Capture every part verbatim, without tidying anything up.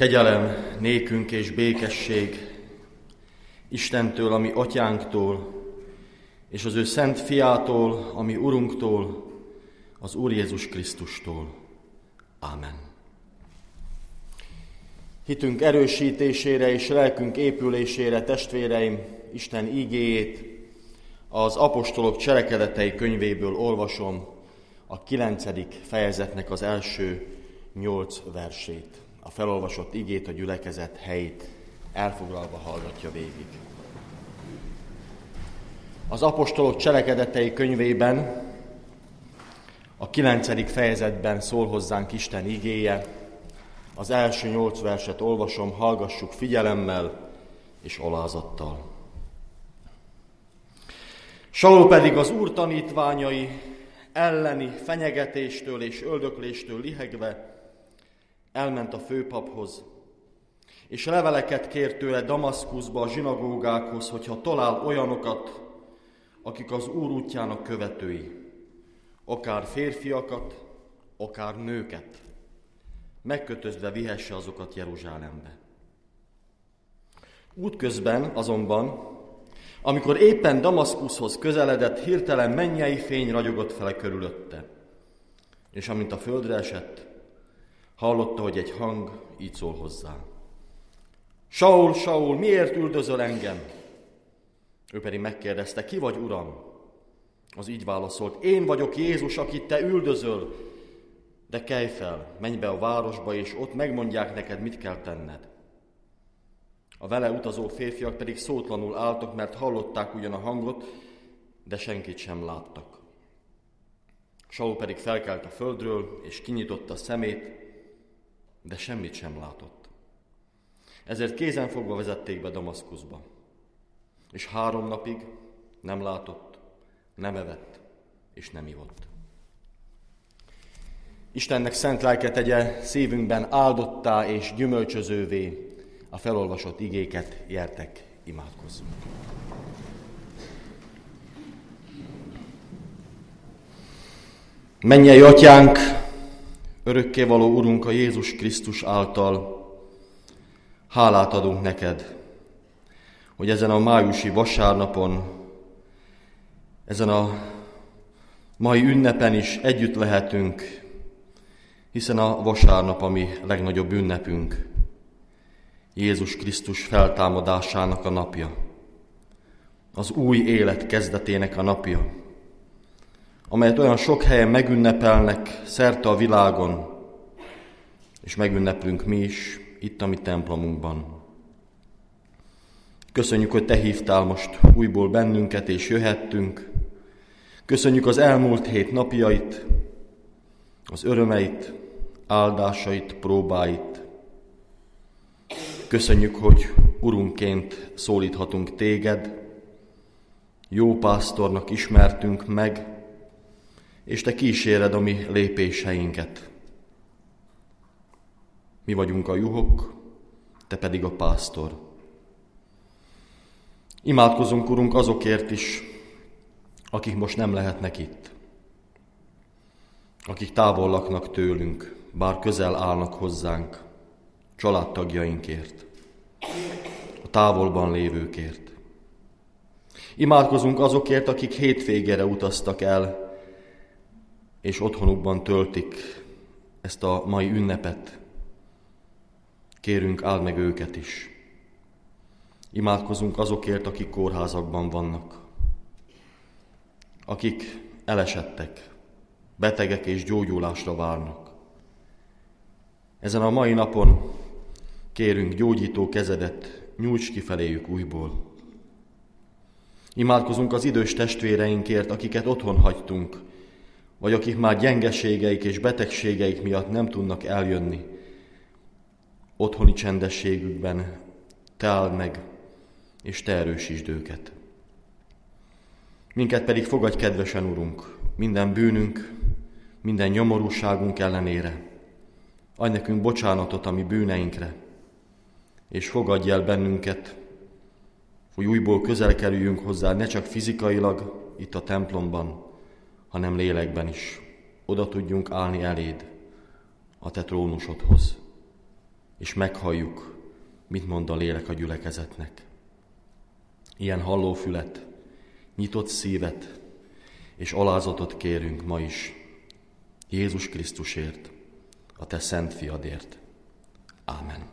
Kegyelem nékünk és békesség Istentől, ami atyánktól, és az ő szent fiától, ami Urunktól, az Úr Jézus Krisztustól. Ámen. Hitünk erősítésére és lelkünk épülésére, testvéreim, Isten ígéjét az apostolok cselekedetei könyvéből olvasom, a kilencedik fejezetnek az első nyolc versét. A felolvasott igét, a gyülekezet helyét elfoglalva hallgatja végig. Az apostolok cselekedetei könyvében, a kilencedik fejezetben szól hozzánk Isten igéje. Az első nyolc verset olvasom, hallgassuk figyelemmel és alázattal. Saul pedig az Úr tanítványai elleni fenyegetéstől és öldökléstől lihegve elment a főpaphoz, és leveleket kért tőle Damaszkuszba a zsinagógákhoz, hogyha talál olyanokat, akik az Úr útjának követői, akár férfiakat, akár nőket, megkötözve vihesse azokat Jeruzsálembe. Útközben azonban, amikor éppen Damaszkuszhoz közeledett, hirtelen mennyei fény ragyogott fel körülötte, és amint a földre esett, hallotta, hogy egy hang így szól hozzá. Saul, Saul, miért üldözöl engem? Ő pedig megkérdezte, ki vagy, Uram? Az így válaszolt, én vagyok Jézus, akit te üldözöl, de kelj fel, menj be a városba, és ott megmondják neked, mit kell tenned. A vele utazó férfiak pedig szótlanul álltak, mert hallották ugyan a hangot, de senkit sem láttak. Saul pedig felkelt a földről, és kinyitotta szemét, de semmit sem látott. Ezért kézenfogva vezették be Damaszkuszba, és három napig nem látott, nem evett, és nem ivott. Istennek szent lelke tegye szívünkben áldottá és gyümölcsözővé a felolvasott igéket, gyertek, imádkozzunk. Mennyei Atyánk, örökkévaló Urunk a Jézus Krisztus által, hálát adunk neked, hogy ezen a májusi vasárnapon, ezen a mai ünnepen is együtt lehetünk, hiszen a vasárnap a mi legnagyobb ünnepünk, Jézus Krisztus feltámadásának a napja, az új élet kezdetének a napja, amelyet olyan sok helyen megünnepelnek szerte a világon, és megünneplünk mi is itt a mi templomunkban. Köszönjük, hogy te hívtál most újból bennünket, és jöhettünk. Köszönjük az elmúlt hét napjait, az örömeit, áldásait, próbáit. Köszönjük, hogy Urunként szólíthatunk téged, jó pásztornak ismertünk meg, és te kíséred a mi lépéseinket. Mi vagyunk a juhok, te pedig a pásztor. Imádkozunk, Urunk, azokért is, akik most nem lehetnek itt, akik távol laknak tőlünk, bár közel állnak hozzánk, családtagjainkért, a távolban lévőkért. Imádkozunk azokért, akik hétvégére utaztak el, és otthonukban töltik ezt a mai ünnepet. Kérünk, áld meg őket is. Imádkozunk azokért, akik kórházakban vannak, akik elesettek, betegek és gyógyulásra várnak. Ezen a mai napon kérünk gyógyító kezedet, nyújts ki feléjük újból. Imádkozunk az idős testvéreinkért, akiket otthon hagytunk, vagy akik már gyengeségeik és betegségeik miatt nem tudnak eljönni. Otthoni csendességükben te áld meg, és te erősítsd őket. Minket pedig fogadj kedvesen, Urunk, minden bűnünk, minden nyomorúságunk ellenére. Adj nekünk bocsánatot a mi bűneinkre, és fogadj el bennünket, hogy újból közel kerüljünk hozzá, ne csak fizikailag itt a templomban, hanem lélekben is. Oda tudjunk állni eléd, a te trónusodhoz. és meghalljuk, mit mond a lélek a gyülekezetnek. Ilyen hallófület, nyitott szívet és alázatot kérünk ma is Jézus Krisztusért, a te szent fiadért. Ámen.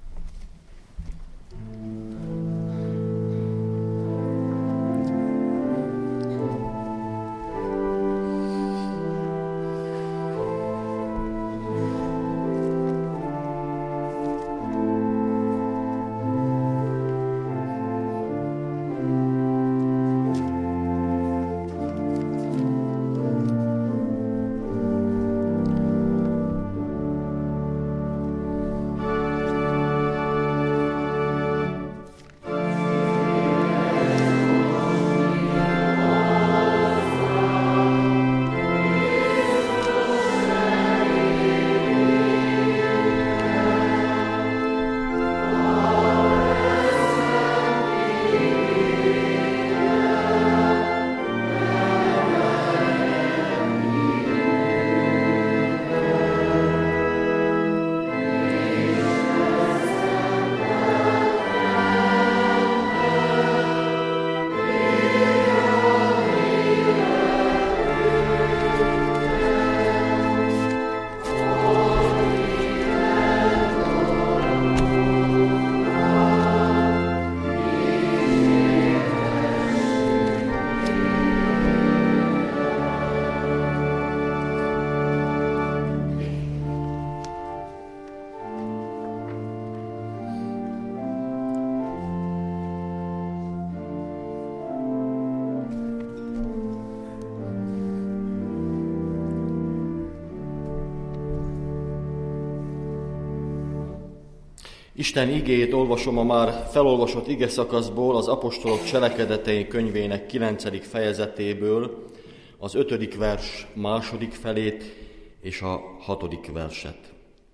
Isten igéjét olvasom a már felolvasott ige szakaszból, az apostolok cselekedetei könyvének kilencedik fejezetéből, az ötödik vers második felét és a hatodik verset.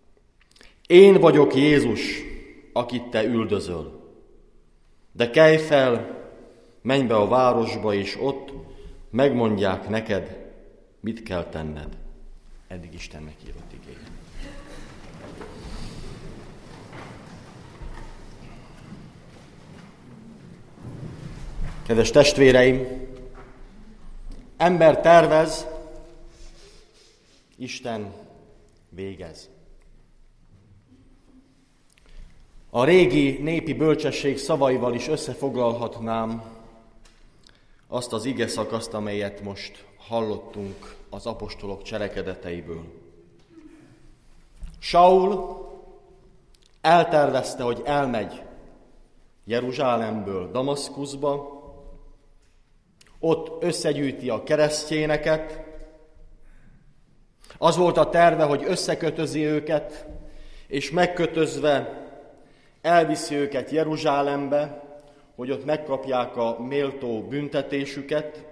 Én vagyok Jézus, akit te üldözöl, de kelj fel, menj be a városba, és ott megmondják neked, mit kell tenned. Eddig Istennek írott igéje. Kedves testvéreim, ember tervez, Isten végez. A régi népi bölcsesség szavaival is összefoglalhatnám azt az ige szakaszt, amelyet most hallottunk az apostolok cselekedeteiből. Saul eltervezte, hogy elmegy Jeruzsálemből Damaszkuszba, ott összegyűjti a keresztjéneket. Az volt a terve, hogy összekötözi őket, és megkötözve elviszi őket Jeruzsálembe, hogy ott megkapják a méltó büntetésüket.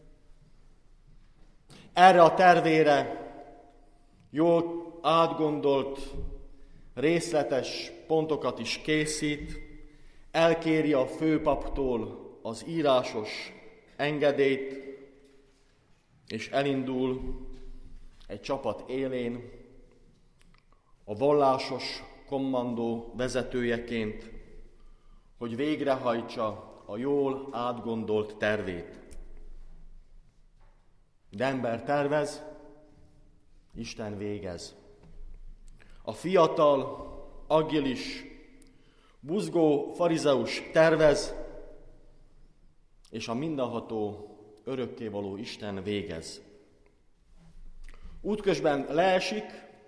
Erre a tervére jól átgondolt, részletes pontokat is készít, elkéri a főpaptól az írásos engedélyt, és elindul egy csapat élén, a vallásos kommandó vezetőjeként, hogy végrehajtsa a jól átgondolt tervét. De ember tervez, Isten végez. A fiatal, agilis, buzgó farizeus tervez, és a mindenható, örökkévaló Isten végez. Útközben leesik,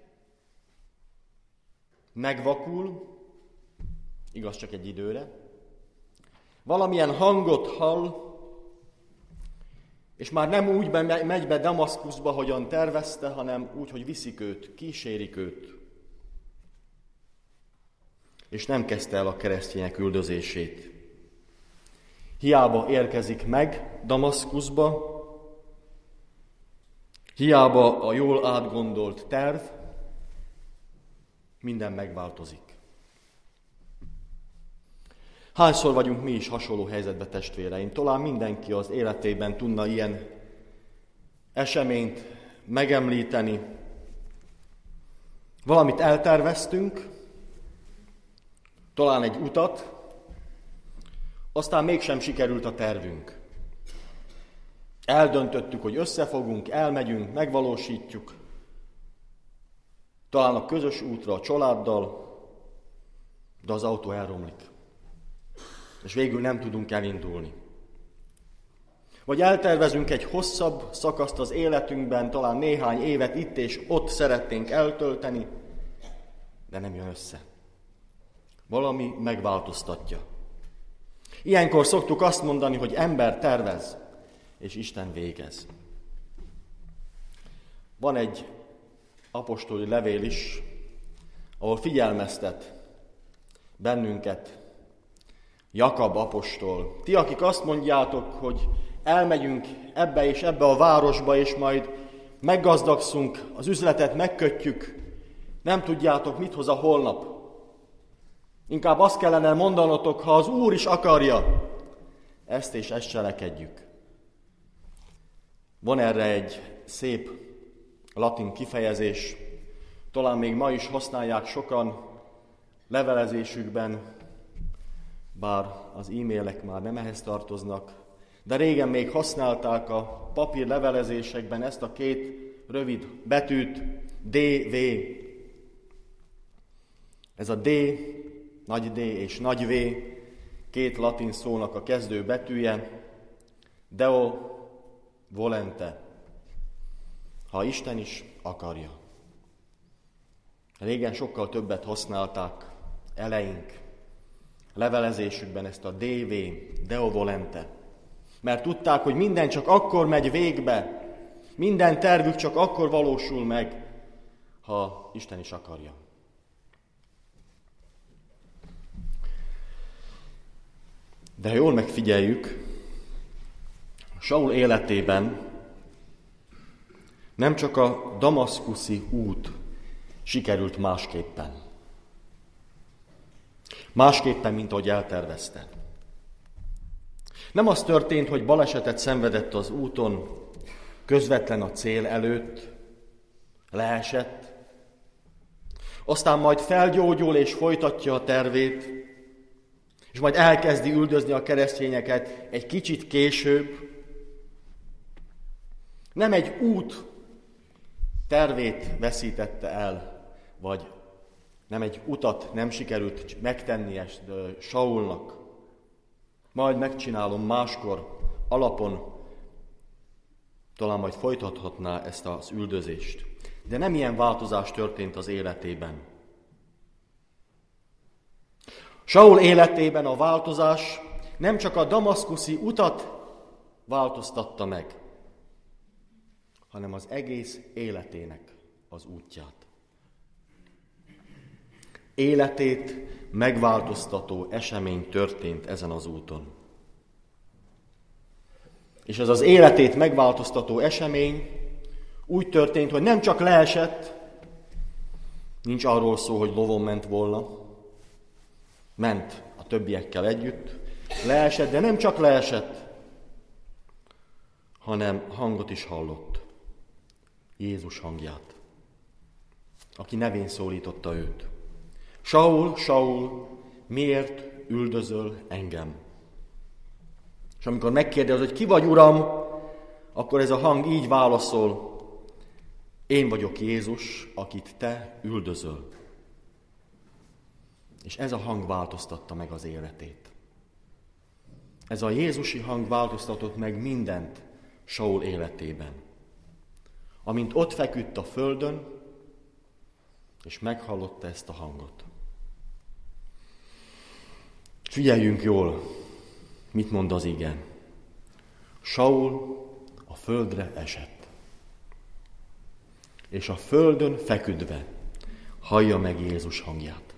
megvakul, igaz csak egy időre, valamilyen hangot hall, és már nem úgy megy be Damaszkuszba, hogyan tervezte, hanem úgy, hogy viszik őt, kísérik őt. És nem kezdte el a keresztények üldözését. Hiába érkezik meg Damaszkuszba, hiába a jól átgondolt terv, minden megváltozik. Hányszor vagyunk mi is hasonló helyzetben, testvéreim? Talán mindenki az életében tudna ilyen eseményt megemlíteni. Valamit elterveztünk, talán egy utat, aztán mégsem sikerült a tervünk. Eldöntöttük, hogy összefogunk, elmegyünk, megvalósítjuk, talán a közös útra a családdal, de az autó elromlik, és végül nem tudunk elindulni. Vagy eltervezünk egy hosszabb szakaszt az életünkben, talán néhány évet itt és ott szeretnénk eltölteni, de nem jön össze. Valami megváltoztatja. Ilyenkor szoktuk azt mondani, hogy ember tervez, és Isten végez. Van egy apostoli levél is, ahol figyelmeztet bennünket Jakab apostol. Ti, akik azt mondjátok, hogy elmegyünk ebbe és ebbe a városba, és majd meggazdagszunk, az üzletet megkötjük, nem tudjátok, mit hoz a holnap. Inkább azt kellene mondanotok, ha az Úr is akarja, ezt és ezt cselekedjük. Van erre egy szép latin kifejezés, talán még ma is használják sokan levelezésükben, bár az e-mailek már nem ehhez tartoznak, de régen még használták a papír levelezésekben ezt a két rövid betűt, dé vé. Ez a D, nagy D és nagy V, két latin szónak a kezdő betűje, Deo volente, ha Isten is akarja. Régen sokkal többet használták eleink levelezésükben ezt a dé vé, Deo volente, mert tudták, hogy minden csak akkor megy végbe, minden tervük csak akkor valósul meg, ha Isten is akarja. De ha jól megfigyeljük, Saul életében nem csak a damaszkuszi út sikerült másképpen. Másképpen, mint ahogy eltervezte. Nem az történt, hogy balesetet szenvedett az úton, közvetlen a cél előtt, leesett, aztán majd felgyógyul és folytatja a tervét, és majd elkezdi üldözni a keresztényeket egy kicsit később. Nem egy út tervét veszítette el, vagy nem egy utat nem sikerült megtennie Saulnak. Majd megcsinálom máskor, alapon, talán majd folytathatná ezt az üldözést. De nem ilyen változás történt az életében. Saul életében a változás nem csak a damaszkuszi utat változtatta meg, hanem az egész életének az útját. Életét megváltoztató esemény történt ezen az úton. És ez az életét megváltoztató esemény úgy történt, hogy nem csak leesett, nincs arról szó, hogy lovon ment volna, ment a többiekkel együtt, leesett, de nem csak leesett, hanem hangot is hallott, Jézus hangját, aki nevén szólította őt. Saul, Saul, miért üldözöl engem? És amikor megkérdez, hogy ki vagy, Uram, akkor ez a hang így válaszol, én vagyok Jézus, akit te üldözöl. És ez a hang változtatta meg az életét. Ez a Jézusi hang változtatott meg mindent Saul életében. Amint ott feküdt a földön, és meghallotta ezt a hangot. Figyeljünk jól, mit mond az ige. Saul a földre esett, és a földön feküdve hallja meg Jézus hangját.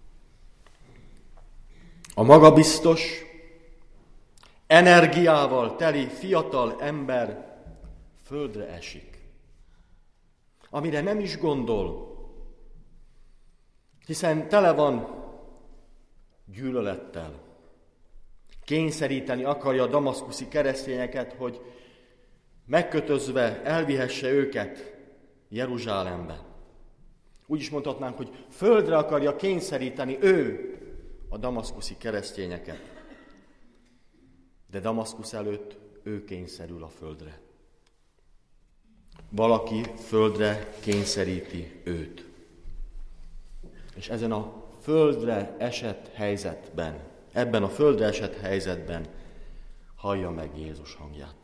A magabiztos, energiával teli fiatal ember földre esik, amire nem is gondol, hiszen tele van gyűlölettel. Kényszeríteni akarja a damaszkuszi keresztényeket, hogy megkötözve elvihesse őket Jeruzsálembe. Úgy is mondhatnánk, hogy földre akarja kényszeríteni ő a damaszkuszi keresztényeket, de Damaszkusz előtt ő kényszerül a földre. Valaki földre kényszeríti őt. És ezen a földre esett helyzetben, ebben a földre esett helyzetben hallja meg Jézus hangját.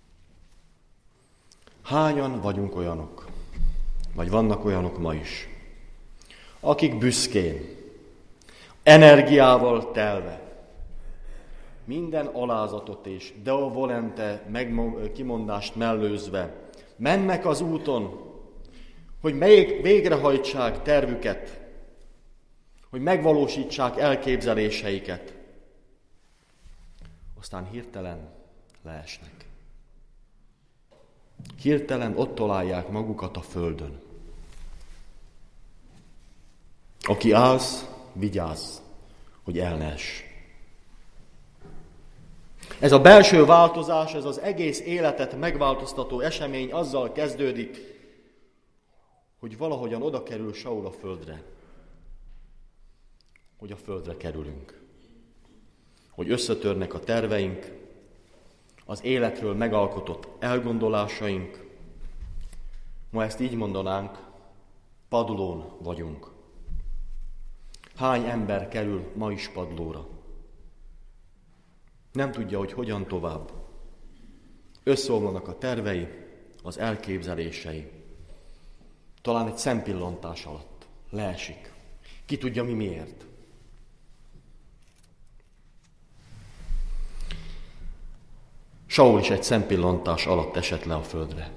Hányan vagyunk olyanok, vagy vannak olyanok ma is, akik büszkén, energiával telve, minden alázatot és deo volente kimondást mellőzve mennek az úton, hogy még végrehajtsák tervüket, hogy megvalósítsák elképzeléseiket. Aztán hirtelen leesnek. Hirtelen ott találják magukat a földön. Aki állsz, vigyázz, hogy el ne ess. Ez a belső változás, ez az egész életet megváltoztató esemény azzal kezdődik, hogy valahogyan oda kerül Saul a földre. Hogy a földre kerülünk. Hogy összetörnek a terveink, az életről megalkotott elgondolásaink. Ma ezt így mondanánk, padlón vagyunk. Hány ember kerül ma is padlóra? Nem tudja, hogy hogyan tovább. Összeomlanak a tervei, az elképzelései. Talán egy szempillantás alatt leesik. Ki tudja, mi miért. Saul is egy szempillantás alatt esett le a földre.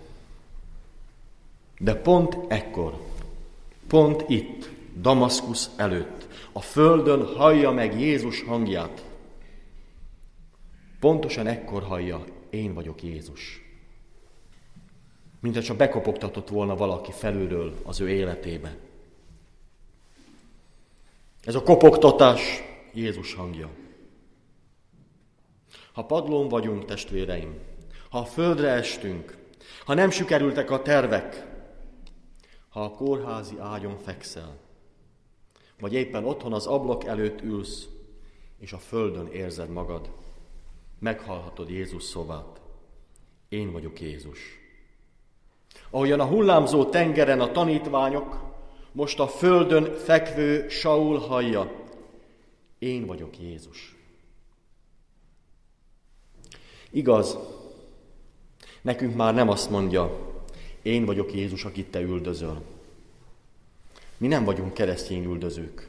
De pont ekkor, pont itt, Damaszkusz előtt, a földön hallja meg Jézus hangját. Pontosan ekkor hallja, én vagyok Jézus. Mintha csak bekopogtatott volna valaki felülről az ő életébe. Ez a kopogtatás Jézus hangja. Ha padlón vagyunk, testvéreim, ha a földre estünk, ha nem sikerültek a tervek, ha a kórházi ágyon fekszel, vagy éppen otthon az ablak előtt ülsz, és a földön érzed magad, meghallhatod Jézus szavát. Én vagyok Jézus. Ahogyan a hullámzó tengeren a tanítványok, most a földön fekvő Saul hallja. Én vagyok Jézus. Igaz, nekünk már nem azt mondja, én vagyok Jézus, akit te üldözöl. Mi nem vagyunk keresztény üldözők.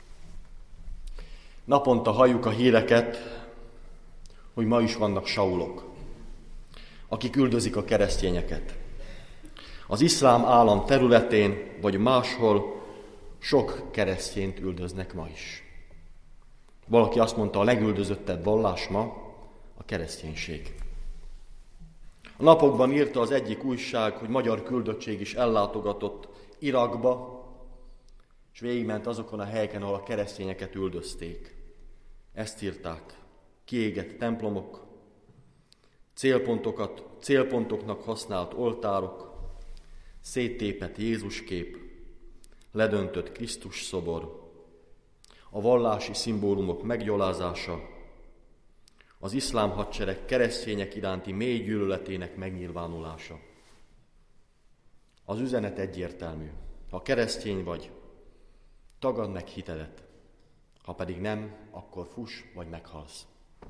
Naponta halljuk a híreket, hogy ma is vannak Saulok, akik üldözik a keresztényeket. Az iszlám állam területén, vagy máshol sok keresztényt üldöznek ma is. Valaki azt mondta, a legüldözöttebb vallás ma a kereszténység. A napokban írta az egyik újság, hogy magyar küldöttség is ellátogatott Irakba, és végigment azokon a helyeken, ahol a keresztényeket üldözték. Ezt írták. Kiégett templomok, célpontokat, célpontoknak használt oltárok, széttépett Jézuskép, ledöntött Krisztus szobor, a vallási szimbólumok meggyalázása, az iszlám hadsereg keresztények iránti mély gyűlöletének megnyilvánulása. Az üzenet egyértelmű. Ha keresztény vagy, tagadd meg hitedet. Ha pedig nem, akkor fuss vagy meghalsz.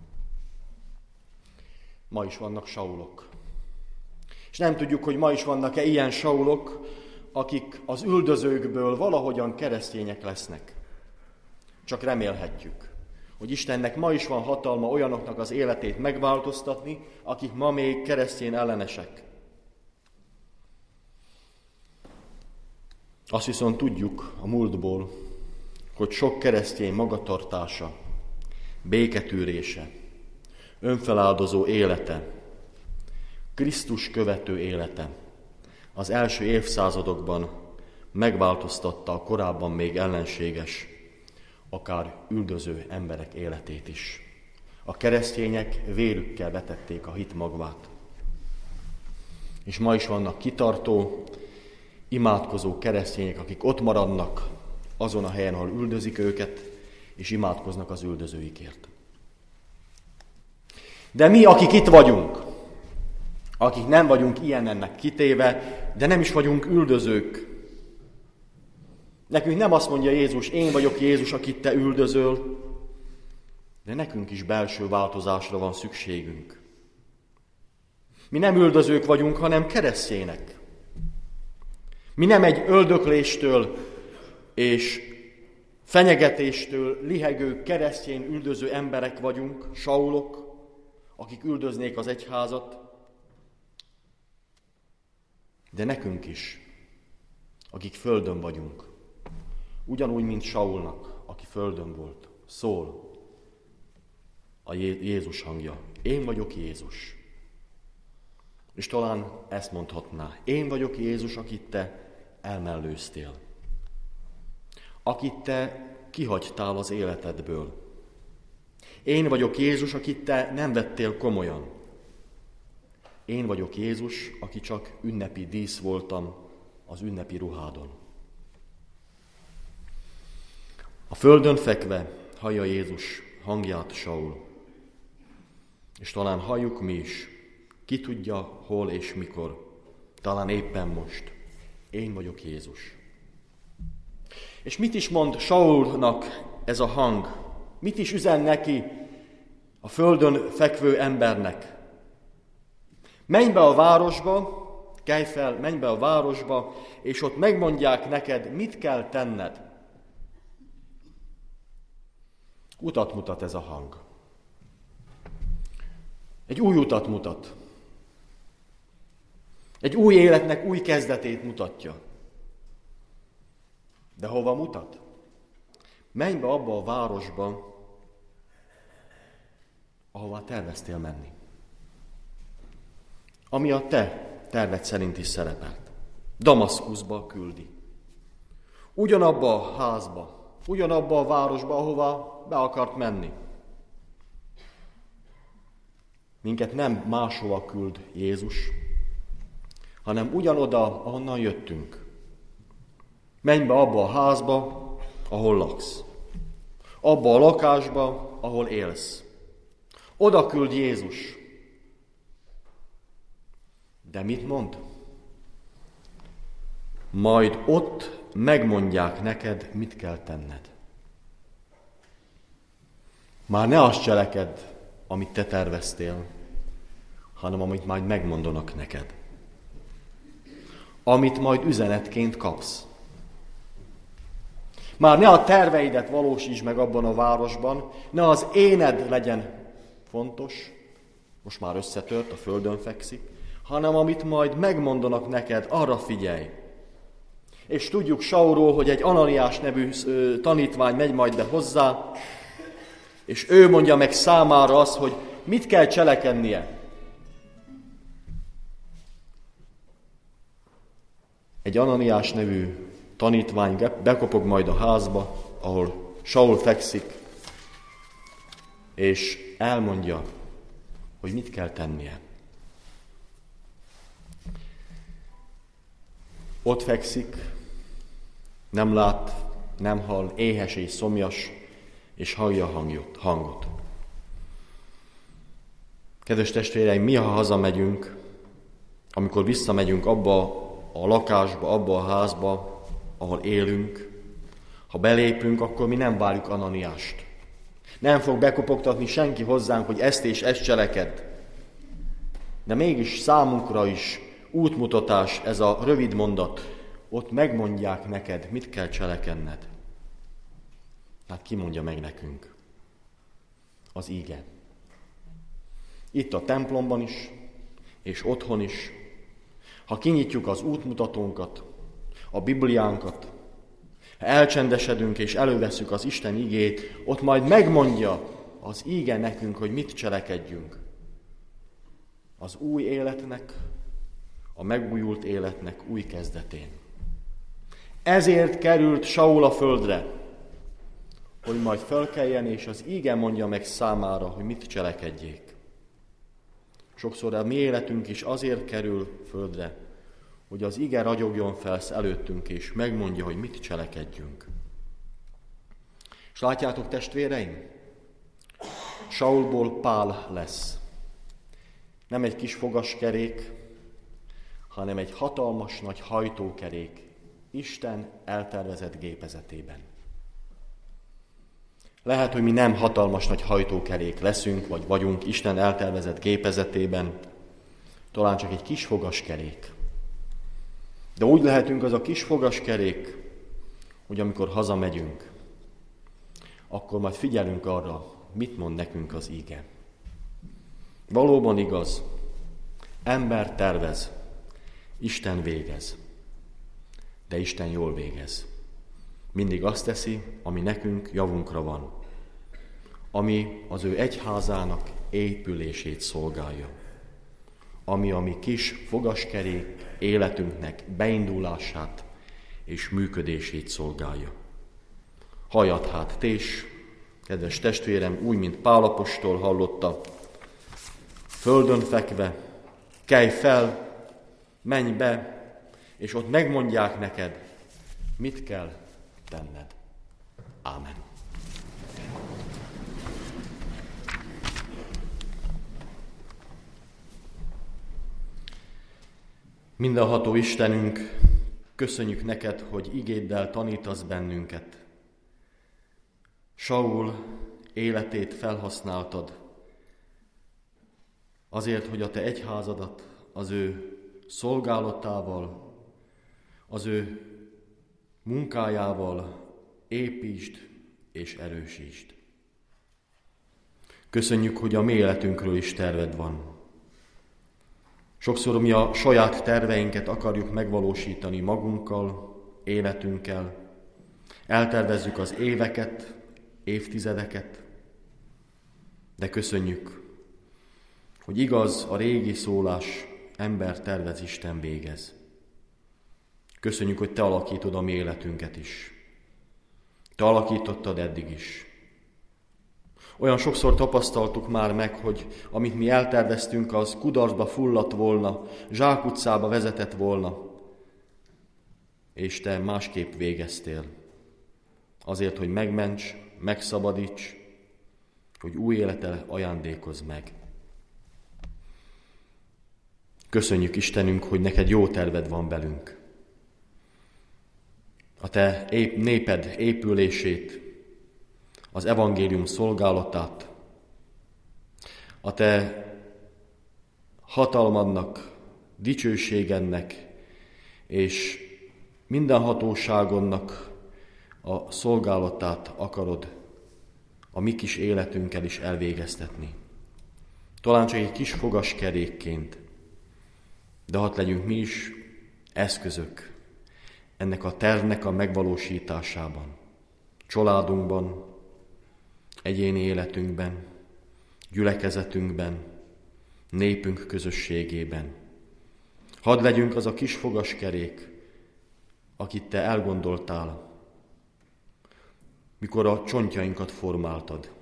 Ma is vannak Saulok. És nem tudjuk, hogy ma is vannak-e ilyen Saulok, akik az üldözőkből valahogyan keresztények lesznek. Csak remélhetjük, hogy Istennek ma is van hatalma olyanoknak az életét megváltoztatni, akik ma még keresztény ellenesek. Azt viszont tudjuk a múltból, hogy sok keresztény magatartása, béketűrése, önfeláldozó élete, Krisztus követő élete az első évszázadokban megváltoztatta a korábban még ellenséges, akár üldöző emberek életét is. A keresztények vérükkel vetették a hit magvát. És ma is vannak kitartó, imádkozó keresztények, akik ott maradnak azon a helyen, ahol üldözik őket, és imádkoznak az üldözőikért. De mi, akik itt vagyunk, akik nem vagyunk ilyen ennek kitéve, de nem is vagyunk üldözők, nekünk nem azt mondja Jézus, én vagyok Jézus, akit te üldözöl, de nekünk is belső változásra van szükségünk. Mi nem üldözők vagyunk, hanem keresztjének. Mi nem egy öldökléstől és fenyegetéstől lihegő, keresztjén üldöző emberek vagyunk, Saulok, akik üldöznék az egyházat, de nekünk is, akik földön vagyunk, ugyanúgy, mint Saulnak, aki földön volt, szól a Jézus hangja. Én vagyok Jézus. És talán ezt mondhatná. Én vagyok Jézus, akit te elmellőztél. Akit te kihagytál az életedből. Én vagyok Jézus, akit te nem vettél komolyan. Én vagyok Jézus, aki csak ünnepi dísz voltam az ünnepi ruhádon. A földön fekve hallja Jézus hangját Saul. És talán halljuk mi is. Ki tudja, hol és mikor. Talán éppen most. Én vagyok Jézus. És mit is mond Saulnak ez a hang? Mit is üzen neki, a földön fekvő embernek? Menj be a városba, kelj fel, menj be a városba, és ott megmondják neked, mit kell tenned. Utat mutat ez a hang. Egy új utat mutat. Egy új életnek új kezdetét mutatja. De hova mutat? Menj be abba a városba, ahová terveztél menni. Ami a te terved szerint is szerepelt. Damaszkuszba küldi. Ugyanabba a házba, ugyanabba a városba, ahova be akart menni. Minket nem máshova küld Jézus, hanem ugyanoda, ahonnan jöttünk. Menj be abba a házba, ahol laksz. Abba a lakásba, ahol élsz. Oda küld Jézus. De mit mond? Majd ott megmondják neked, mit kell tenned. Már ne azt cselekedd, amit te terveztél, hanem amit majd megmondanak neked. Amit majd üzenetként kapsz. Már ne a terveidet valósítsd meg abban a városban, ne az éned legyen fontos, most már összetört, a földön fekszik, hanem amit majd megmondanak neked, arra figyelj. És tudjuk Saulról, hogy egy Ananiás nevű tanítvány megy majd be hozzá, és ő mondja meg számára azt, hogy mit kell cselekednie. Egy Ananiás nevű tanítvány bekopog majd a házba, ahol Saul fekszik, és elmondja, hogy mit kell tennie. Ott fekszik, nem lát, nem hall, éhes és szomjas, és hallja a hangot, hangot. Kedves testvéreim, mi, ha hazamegyünk, amikor visszamegyünk abba a lakásba, abba a házba, ahol élünk, ha belépünk, akkor mi nem várjuk Ananiást. Nem fog bekopogtatni senki hozzánk, hogy ezt és ezt cselekedd. De mégis számunkra is útmutatás ez a rövid mondat. Ott megmondják neked, mit kell cselekedned. Hát ki mondja meg nekünk? Az íge. Itt a templomban is, és otthon is. Ha kinyitjuk az útmutatónkat, a Bibliánkat, ha elcsendesedünk és elővesszük az Isten ígét, ott majd megmondja az íge nekünk, hogy mit cselekedjünk. Az új életnek, a megújult életnek új kezdetén. Ezért került Saul a földre, hogy majd felkeljen, és az íge mondja meg számára, hogy mit cselekedjék. Sokszor a mi életünk is azért kerül földre, hogy az ige ragyogjon fel előttünk, és megmondja, hogy mit cselekedjünk. És látjátok, testvéreim? Saulból Pál lesz. Nem egy kis fogaskerék, hanem egy hatalmas nagy hajtókerék Isten eltervezett gépezetében. Lehet, hogy mi nem hatalmas nagy hajtókerék leszünk, vagy vagyunk Isten eltervezett gépezetében, talán csak egy kis fogaskerék. De úgy lehetünk az a kis fogaskerék, hogy amikor hazamegyünk, akkor majd figyelünk arra, mit mond nekünk az íge. Valóban igaz, ember tervez, Isten végez, de Isten jól végez. Mindig azt teszi, ami nekünk javunkra van, ami az ő egyházának épülését szolgálja, ami a mi kis fogaskerék életünknek beindulását és működését szolgálja. Halljad hát, tés, kedves testvérem, úgy, mint Pál apostol hallotta, földön fekve, kelj fel, menj be, és ott megmondják neked, mit kell tenned. Ámen. Mindenható Istenünk, köszönjük neked, hogy igéddel tanítasz bennünket. Saul életét felhasználtad azért, hogy a te egyházadat az ő szolgálatával, az ő munkájával építsd és erősítsd. Köszönjük, hogy a mi életünkről is terved van. Sokszor mi a saját terveinket akarjuk megvalósítani magunkkal, életünkkel. Eltervezzük az éveket, évtizedeket, de köszönjük, hogy igaz a régi szólás, ember tervez, Isten végez. Köszönjük, hogy te alakítod a mi életünket is. Te alakítottad eddig is. Olyan sokszor tapasztaltuk már meg, hogy amit mi elterveztünk, az kudarcba fulladt volna, zsákutcába vezetett volna, és te másképp végeztél. Azért, hogy megments, megszabadíts, hogy új életet ajándékozz meg. Köszönjük, Istenünk, hogy neked jó terved van velünk. A te ép, néped épülését, az evangélium szolgálatát, a te hatalmadnak, dicsőségednek és mindenhatóságodnak a szolgálatát akarod a mi kis életünkkel is elvégeztetni. Talán csak egy kis fogaskerékként, de hadd legyünk mi is eszközök ennek a tervnek a megvalósításában, családunkban, egyéni életünkben, gyülekezetünkben, népünk közösségében. Hadd legyünk az a kis fogaskerék, akit te elgondoltál, mikor a csontjainkat formáltad,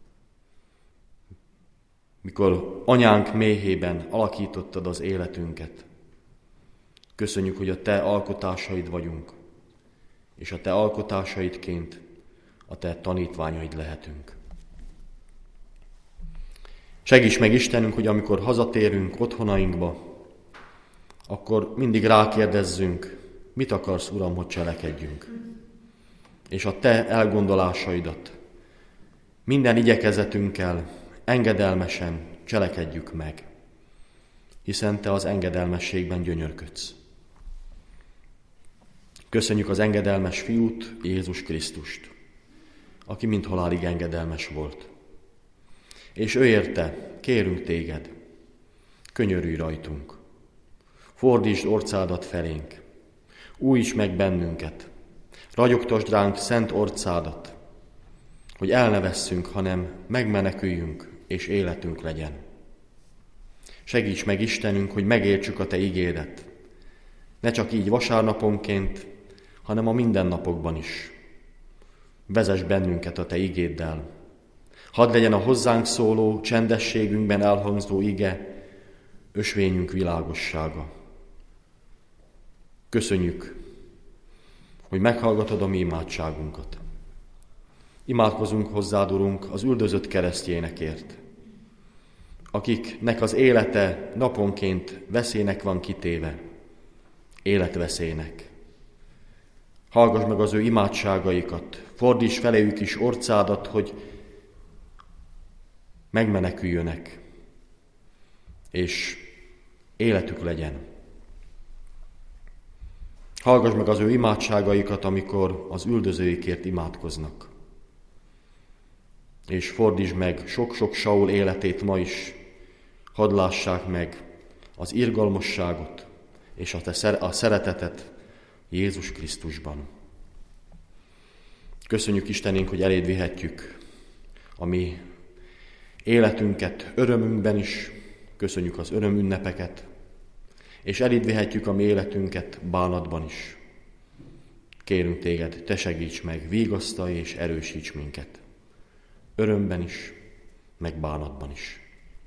mikor anyánk méhében alakítottad az életünket. Köszönjük, hogy a te alkotásaid vagyunk, és a te alkotásaidként a te tanítványaid lehetünk. Segíts meg, Istenünk, hogy amikor hazatérünk otthonainkba, akkor mindig rákérdezzünk, mit akarsz, Uram, hogy cselekedjünk. És a te elgondolásaidat minden igyekezetünkkel engedelmesen cselekedjük meg, hiszen te az engedelmességben gyönyörködsz. Köszönjük az engedelmes fiút, Jézus Krisztust, aki mind halálig engedelmes volt. És ő érte, kérünk téged, könyörülj rajtunk, fordítsd orcádat felénk, újíts meg bennünket, ragyogtasd ránk szent orcádat, hogy el ne vesszünk, hanem megmeneküljünk, és életünk legyen. Segíts meg, Istenünk, hogy megértsük a te igédet, ne csak így vasárnaponként, hanem a mindennapokban is. Vezess bennünket a te igéddel. Hadd legyen a hozzánk szóló, csendességünkben elhangzó ige, ösvényünk világossága. Köszönjük, hogy meghallgatod a mi imádságunkat. Imádkozunk hozzád, Urunk, az üldözött keresztjénekért, akiknek az élete naponként veszélynek van kitéve, életveszélynek. Hallgass meg az ő imádságaikat, fordíts feléjük is orcádat, hogy megmeneküljönek, és életük legyen. Hallgass meg az ő imádságaikat, amikor az üldözőikért imádkoznak. És fordítsd meg sok-sok Saul életét ma is, hadd lássák meg az irgalmasságot és a, te, a szeretetet Jézus Krisztusban. Köszönjük Istenünk, hogy eléd vihetjük a mi életünket örömünkben is, köszönjük az örömünnepeket, és eléd vihetjük a mi életünket bánatban is. Kérünk téged, te segíts meg, vigasztalj és erősíts minket. Örömben is, meg bánatban is.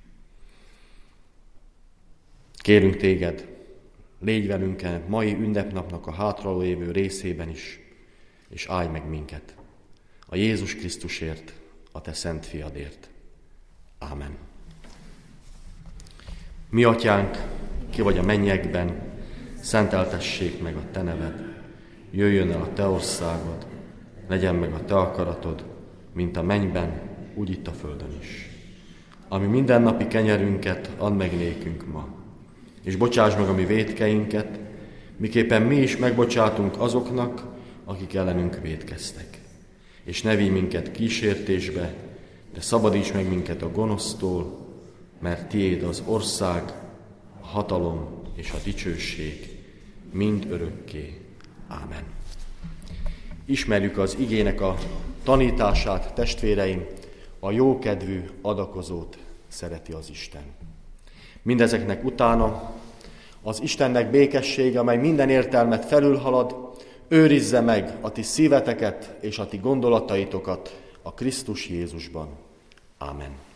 Kérünk téged, légy velünk a mai ünnepnapnak a hátralévő részében is, és állj meg minket. A Jézus Krisztusért, a te szent fiadért. Ámen. Mi atyánk, ki vagy a mennyekben, szenteltessék meg a te neved. Jöjjön el a te országod, legyen meg a te akaratod, mint a mennyben, úgy itt a földön is. Ami mindennapi kenyerünket add meg nékünk ma, és bocsáss meg a mi vétkeinket, miképpen mi is megbocsátunk azoknak, akik ellenünk vétkeztek. És ne vigy minket kísértésbe, de szabadíts meg minket a gonosztól, mert tiéd az ország, a hatalom és a dicsőség mind örökké. Ámen. Ismerjük az igének a tanítását, testvéreim, a jókedvű adakozót szereti az Isten. Mindezeknek utána az Istennek békessége, amely minden értelmet felülhalad, őrizze meg a ti szíveteket és a ti gondolataitokat a Krisztus Jézusban. Ámen.